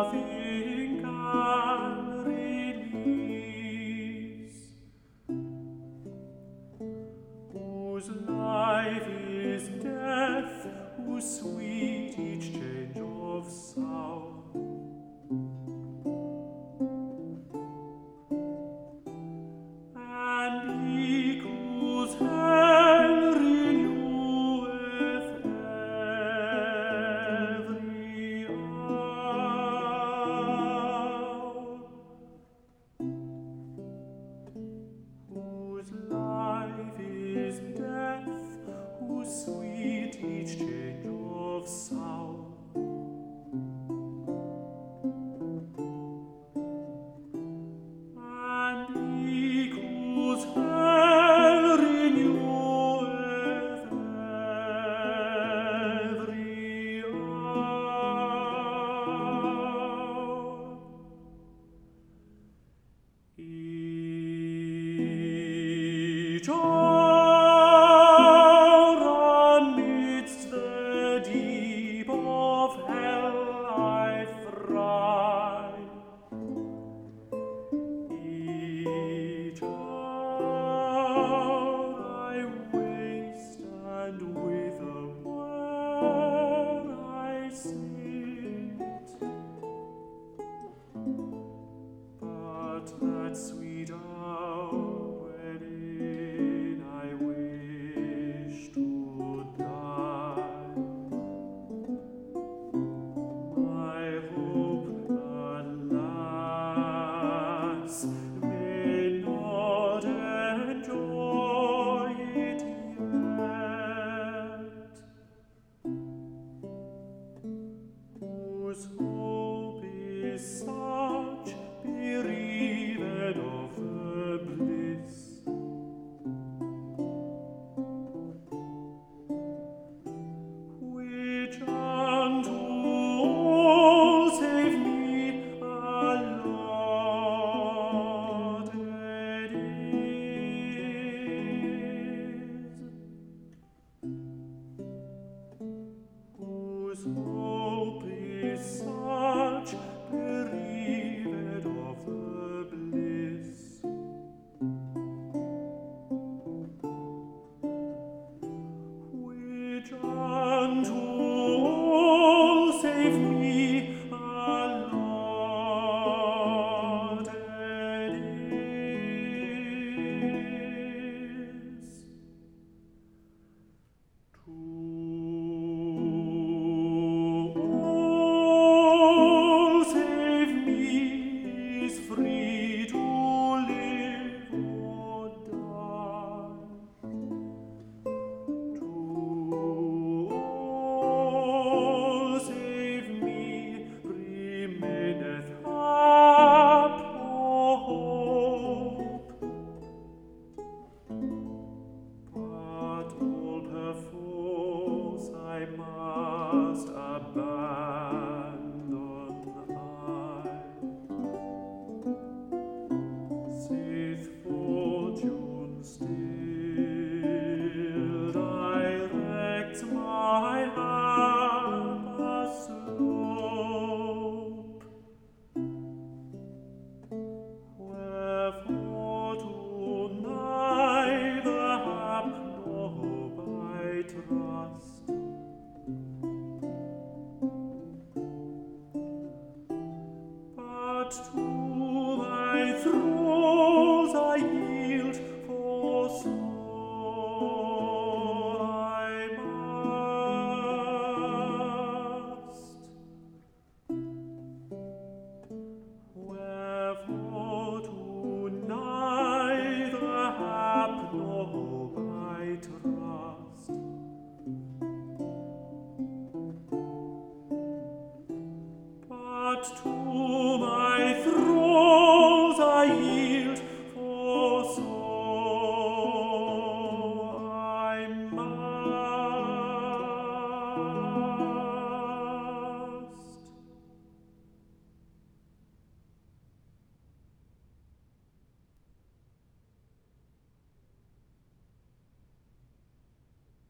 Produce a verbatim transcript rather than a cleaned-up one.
nothing can release, whose life is death, whose sweet each change of sound. And he whose hand reneweth every hour, whose life is death, whose sweet each change of sound. And he whose hand reneweth every hour, each hour amidst the deep of hell I thrive, each hour I waste, and with a word I sit, but that sweet hour wherein I wish to die, my hope, alas, may not enjoy it yet, whose hope is such, bereaved of the bliss, which unto all save me allotted is, whose hope is such, bereaved of the bliss, which unto all save me allotted is. To all save me is free to live or die. To all save me remaineth hap or hope, but all perforce I must abandon. I, saith fortune, still directs my hapless slope, wherefore to neither hap nor hope I trust, but to thy thralls I yield, for so I must. Wherefore to neither hap nor hope I trust, but to my throne